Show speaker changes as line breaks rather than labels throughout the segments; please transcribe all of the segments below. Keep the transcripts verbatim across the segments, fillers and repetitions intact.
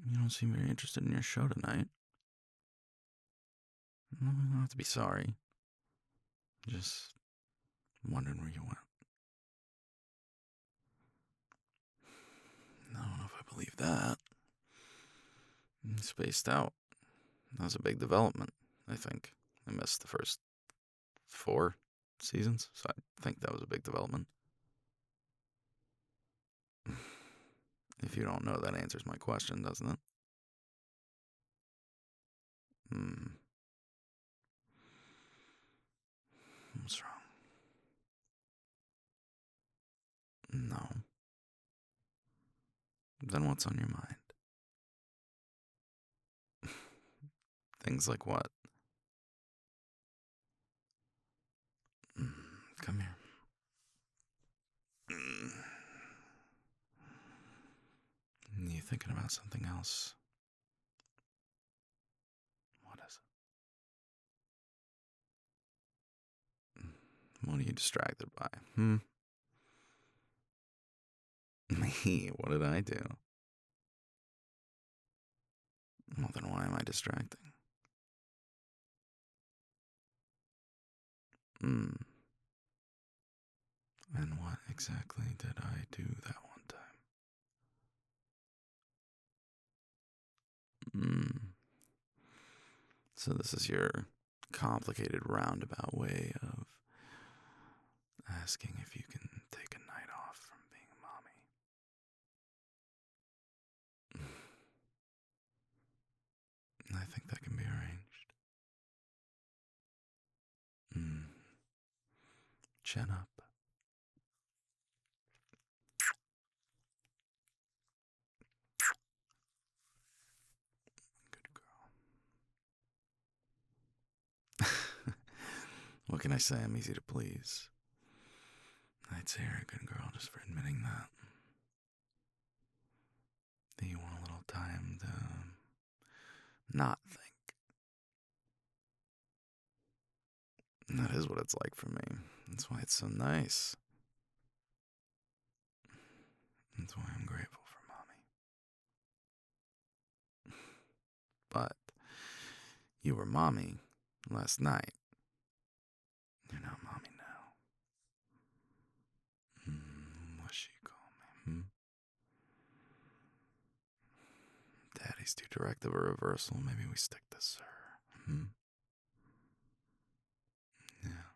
You don't seem very interested in your show tonight. No, you don't have to be sorry. Just wondering where you went. I don't know if I believe that. You spaced out. That was a big development, I think. I missed the first four seasons, so I think that was a big development. If you don't know, that answers my question, doesn't it? Hmm. What's wrong? No. Then what's on your mind? Things like what? Mm, come here. Mm. You thinking about something else? What is it? What are you distracted by? Hmm? Me? What did I do? Well, then why am I distracting? Hmm. And what exactly did I do that one time? Hmm. So this is your complicated roundabout way of asking if you can take a night off from being a mommy. I think that can be arranged. Hmm. Chin up. Good girl. What can I say? I'm easy to please. I'd say you're a good girl just for admitting that. Do you want a little time to not think? That is what it's like for me. That's why it's so nice. That's why I'm grateful for mommy. But you were mommy last night. You're not mommy now. Hmm, what she call me? Hmm? Daddy's too direct of a reversal. Maybe we stick to sir. Hmm? Yeah.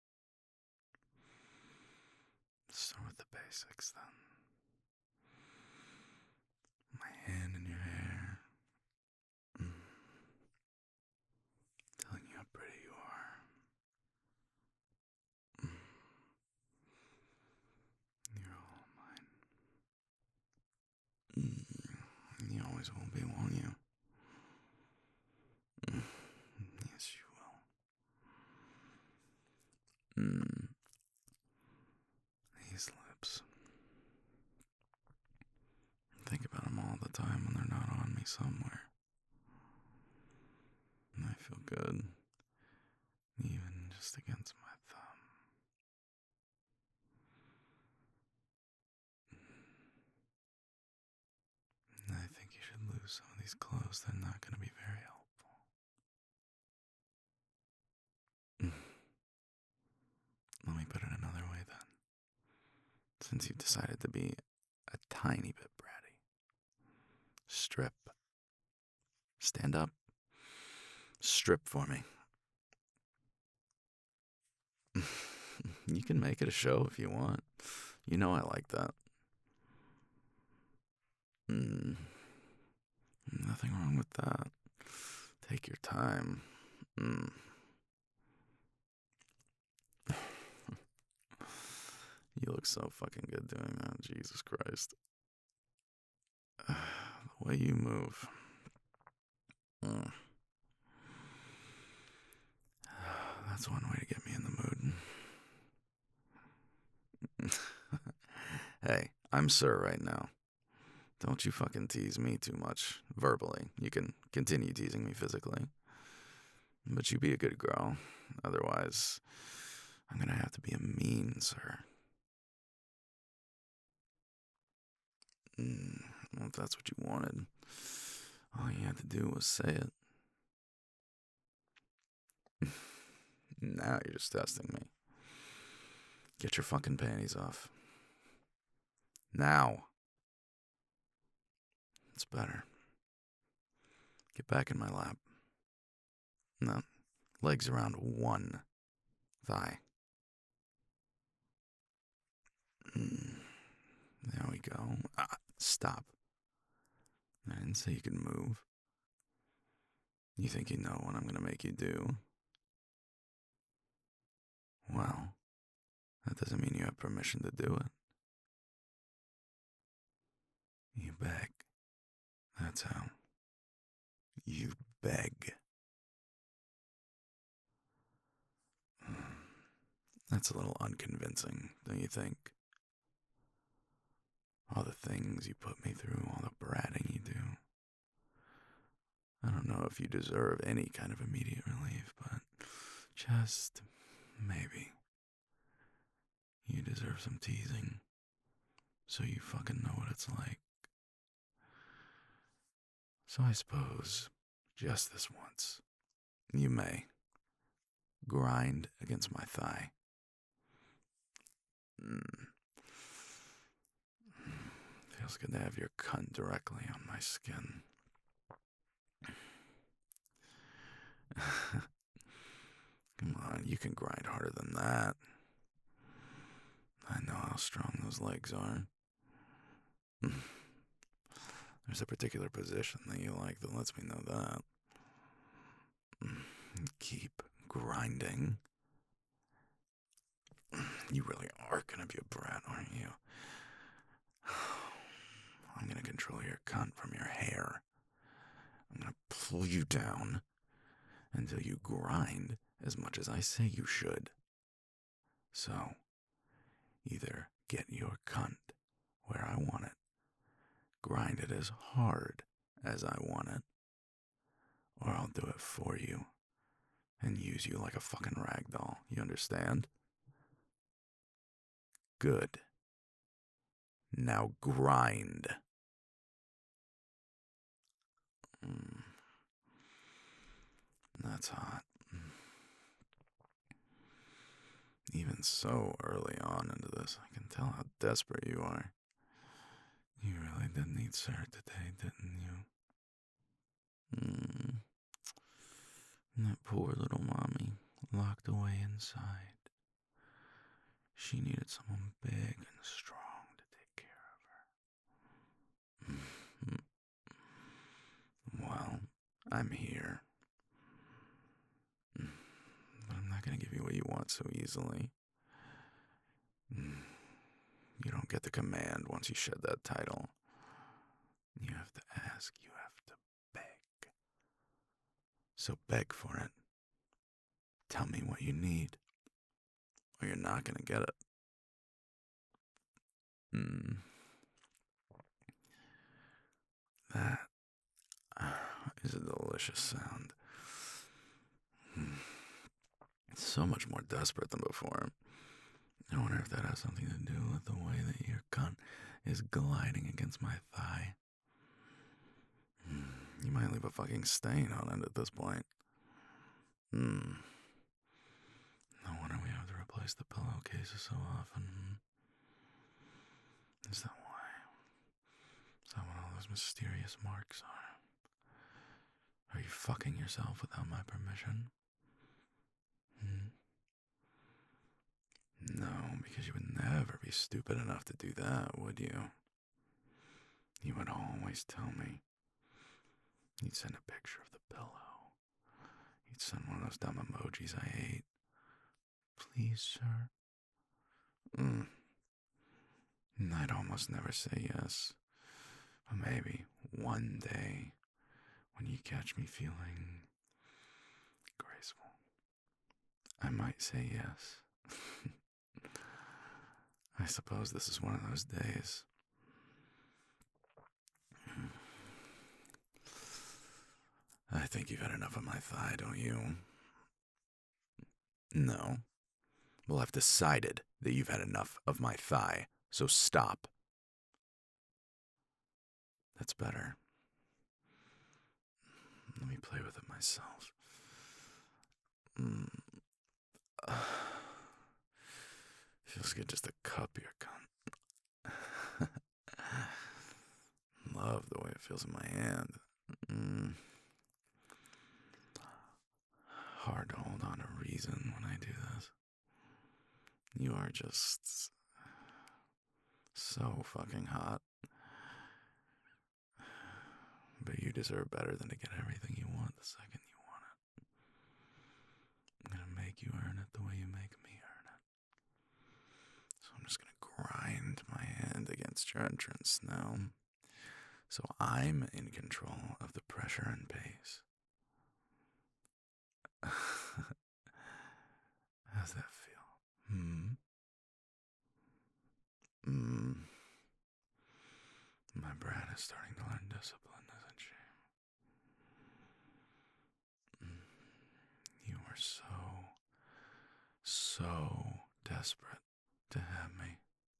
Start with the basics then. My hand in your hair. Mm. Telling you how pretty you are. Mm. You're all mine. Mm. You always will be, won't you? Mm. Yes, you will. Mm. These lips. Think about them all the time when they're not on me somewhere. And I feel good, even just against my thumb. And I think you should lose some of these clothes. They're not going to be very helpful. Let me put it another way then. Since you've decided to be a tiny bit bratty, strip. Stand up. Strip for me. You can make it a show if you want. You know I like that. Mm, nothing wrong with that. Take your time. Mm. You look so fucking good doing that. Jesus Christ. The way you move. Mm. That's one way to get me in the mood. Hey, I'm Sir right now. Don't you fucking tease me too much verbally. You can continue teasing me physically. But you be a good girl. Otherwise, I'm gonna have to be a mean sir. Mm, well, if that's what you wanted. to do was say it. Now you're just testing me. Get your fucking panties off. Now. It's better. Get back in my lap. No, legs around one thigh. Mm, there we go. Ah, stop. I didn't say you could move. You think you know what I'm gonna make you do? Well, that doesn't mean you have permission to do it. You beg. That's how. You beg. That's a little unconvincing, don't you think? All the things you put me through, all the bratting you do. I don't know if you deserve any kind of immediate relief, but just maybe. You deserve some teasing, so you fucking know what it's like. So I suppose, just this once, you may grind against my thigh. Mm. Feels good to have your cunt directly on my skin. Come on, you can grind harder than that. I know how strong those legs are. There's a particular position that you like that lets me know that. Keep grinding. You really are gonna be a brat, aren't you? I'm gonna control your cunt from your hair. I'm gonna pull you down until you grind as much as I say you should. So, either get your cunt where I want it, grind it as hard as I want it, or I'll do it for you and use you like a fucking ragdoll. You understand? Good. Now grind. Mm. That's hot. Even so early on into this, I can tell how desperate you are. You really did need Sarah today, didn't you? Mm. That poor little mommy, locked away inside. She needed someone big and strong to take care of her. Well, I'm here. But I'm not going to give you what you want so easily. You don't get the command once you shed that title. You have to ask, you have to beg. So beg for it. Tell me what you need, or you're not going to get it. Mm. That uh, is a delicious sound. It's so much more desperate than before. I wonder if that has something to do with the way that your cunt is gliding against my thigh. You might leave a fucking stain on it at this point. Hmm. No wonder we have to replace the pillowcases so often. Is that why? Is that what all those mysterious marks are? Are you fucking yourself without my permission? Hmm? No, because you would never be stupid enough to do that, would you? You would always tell me. You'd send a picture of the pillow. You'd send one of those dumb emojis I hate. Please, sir. Mm. And I'd almost never say yes. But maybe one day, when you catch me feeling graceful, I might say yes. I suppose this is one of those days. I think you've had enough of my thigh, don't you? No. Well, I've decided that you've had enough of my thigh, so stop. That's better. Let me play with it myself. Mm. Feels good just to cup your cunt. Love the way it feels in my hand. Mm. Hard to hold on to reason when I do this. You are just so fucking hot. But you deserve better than to get everything you want the second you want it. I'm gonna make you earn it the way you make me earn it. So I'm just gonna grind my hand against your entrance now. So I'm in control of the pressure and pace. How's that feel? Hmm? Hmm. My brat is starting to learn discipline, isn't she? You were so, so desperate to have me.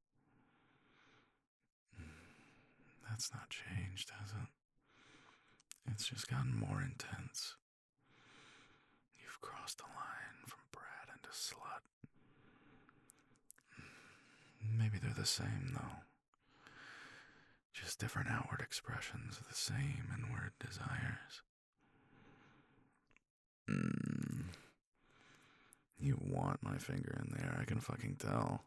That's not changed, has it? It's just gotten more intense. You've crossed the line from brat into slut. Maybe they're the same, though. Just different outward expressions of the same inward desires. Mm. You want my finger in there, I can fucking tell.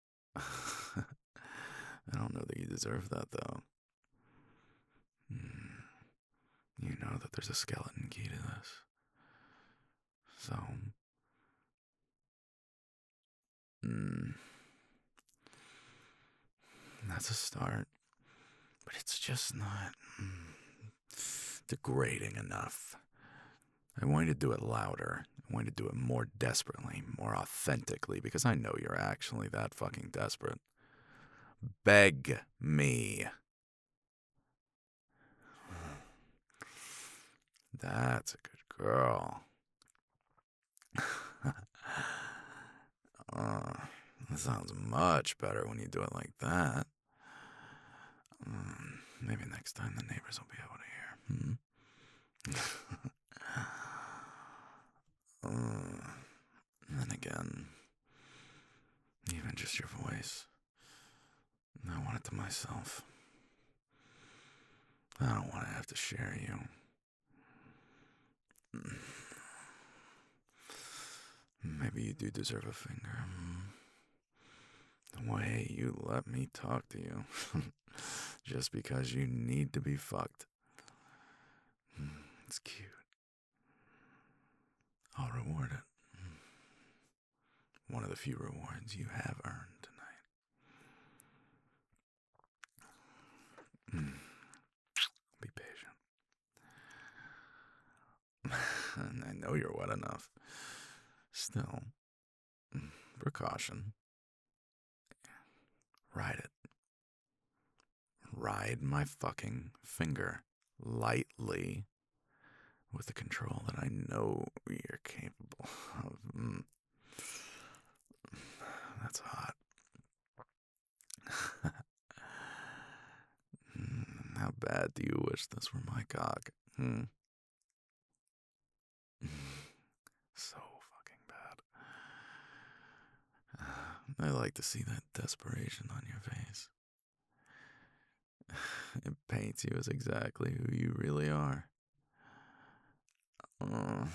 I don't know that you deserve that, though. Mm. You know that there's a skeleton key to this. So, mm, that's a start. But it's just not mm, degrading enough. I want you to do it louder. I want you to do it more desperately, more authentically, because I know you're actually that fucking desperate. Beg me. That's a good girl. uh, that sounds much better when you do it like that. Um, maybe next time the neighbors will be able to hear. Hmm? uh, then again, even just your voice, I want it to myself. I don't want to have to share you. Maybe you do deserve a finger. The way you let me talk to you. Just because you need to be fucked. It's cute. I'll reward it. One of the few rewards you have earned tonight. Be patient. And I know you're wet enough. Still, precaution. Ride it. Ride my fucking finger lightly with the control that I know you're capable of. Mm. That's hot. How bad do you wish this were my cock? Hmm? So fucking bad. I like to see that desperation on your face. It paints you as exactly who you really are. Uh,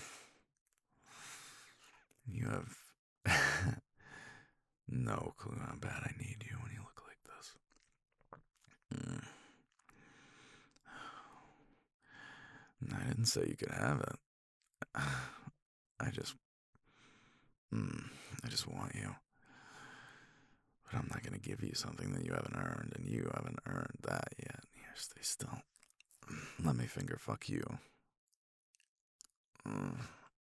you have no clue how bad I need you when you look like this. Mm. I didn't say you could have it. I just, mm, I just want you. But I'm not gonna give you something that you haven't earned, and you haven't earned that yet. Here, stay still. Let me finger fuck you. Mm.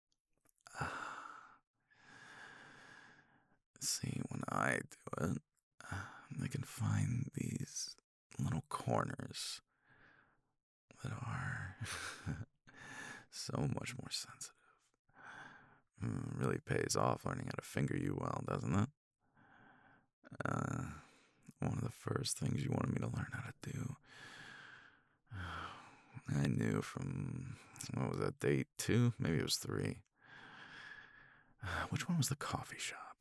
See, when I do it, I can find these little corners that are so much more sensitive. Mm, really pays off learning how to finger you well, doesn't it? Uh, one of the first things you wanted me to learn how to do I knew from, what was that, date two? Maybe it was three. Uh, which one was the coffee shop?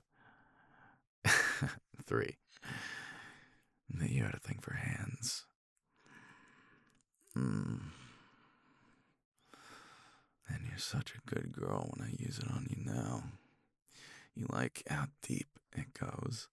Three. That you had a thing for hands. Mm. And you're such a good girl when I use it on you now. You like how deep it goes.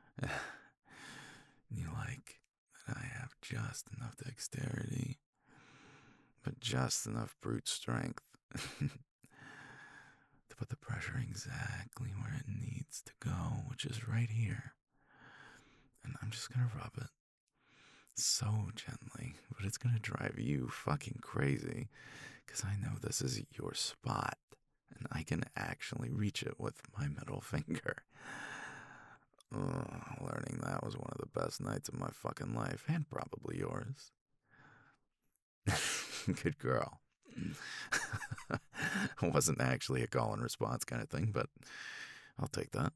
You like that I have just enough dexterity, but just enough brute strength to put the pressure exactly where it needs to go, which is right here. And I'm just gonna rub it so gently, but it's gonna drive you fucking crazy, because I know this is your spot, and I can actually reach it with my middle finger. Uh, learning that was one of the best nights of my fucking life, and probably yours. Good girl. It wasn't actually a call and response kind of thing, but I'll take that.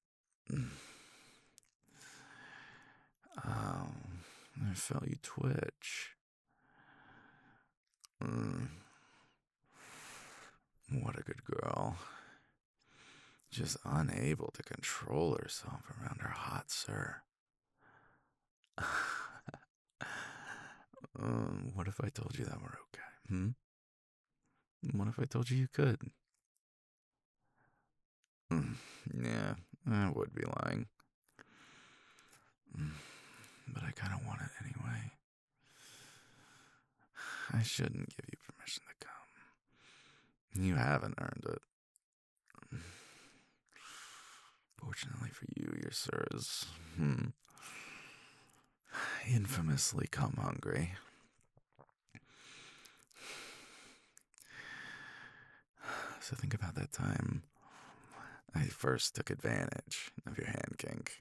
Oh, I felt you twitch. Mm. What a good girl. Just unable to control herself around her hot sir. um, what if I told you that we're okay? Hmm? What if I told you you could? Mm, yeah, I would be lying. Mm, but I kind of want it anyway. I shouldn't give you permission to come. You haven't earned it. Fortunately for you, your sir is hmm, infamously come hungry. So think about that time I first took advantage of your hand kink.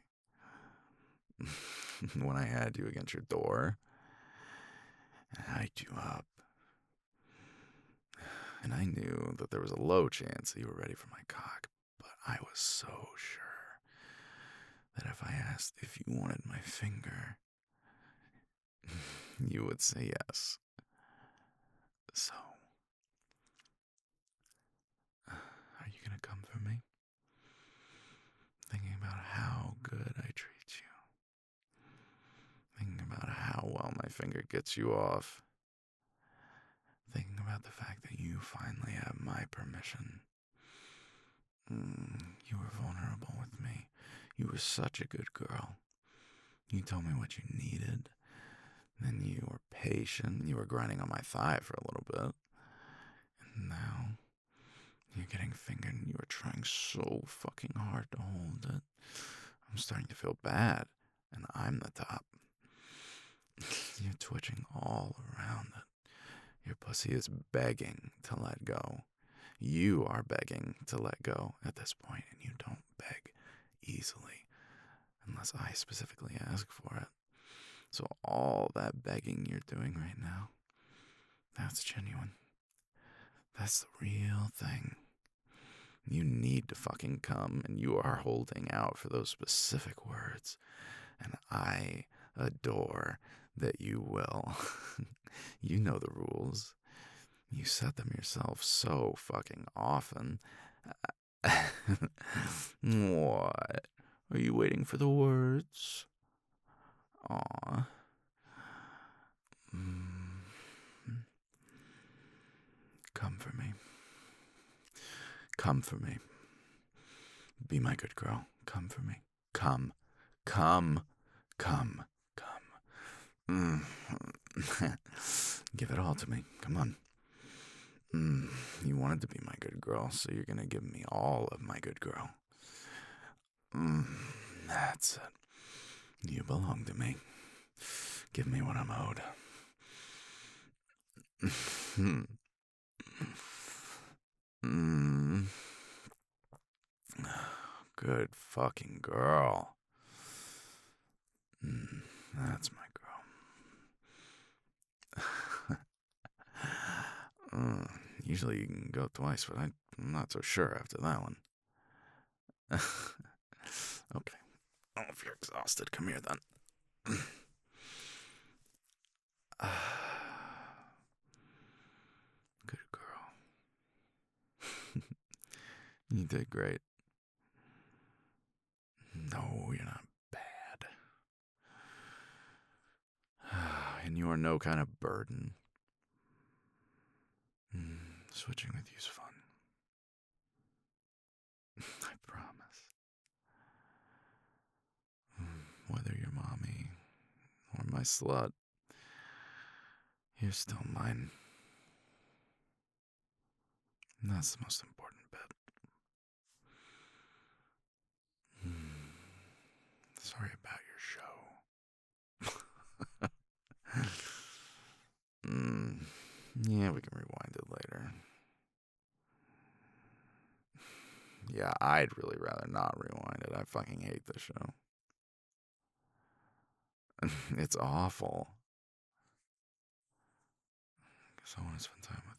When I had you against your door, and I hyped you up. And I knew that there was a low chance that you were ready for my cock, but I was so sure that if I asked if you wanted my finger, you would say yes. So, are you gonna come for me? Thinking about how good I treat you. Thinking about how well my finger gets you off. Thinking about the fact that you finally have my permission. Mm, you were vulnerable with me. You were such a good girl. You told me what you needed. Then you were patient. You were grinding on my thigh for a little bit. And now you're getting fingered and you were trying so fucking hard to hold it. I'm starting to feel bad. And I'm the top. You're twitching all around it. Your pussy is begging to let go. You are begging to let go at this point, and you don't beg easily unless I specifically ask for it. So all that begging you're doing right now, that's genuine. That's the real thing. You need to fucking come, and you are holding out for those specific words. And I adore that you will. You know the rules. You set them yourself so fucking often. What? Are you waiting for the words? Aw. Mm. Come for me. Come for me. Be my good girl. Come for me. Come. Come. Come. Come. Mm. Give it all to me. Come on. Mm. You wanted to be my good girl, so you're gonna give me all of my good girl. Mm. That's it. You belong to me. Give me what I'm owed. Mm. Good fucking girl. Mm. That's my girl. mm. Usually you can go twice, but I'm not so sure after that one. Okay. Oh, if you're exhausted, come here then. You did great. No, you're not bad. And you are no kind of burden. Mm, switching with you's fun. I promise. Mm, whether you're mommy or my slut, you're still mine. And that's the most important bit. Mm, sorry about your show. mm, yeah, we can rewind it later. Yeah, I'd really rather not rewind it. I fucking hate this show. It's awful. Because I want to spend time with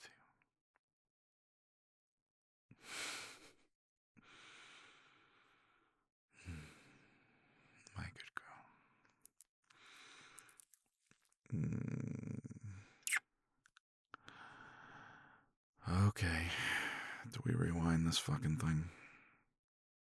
you. My good girl. Mm. Okay. Do we rewind this fucking thing?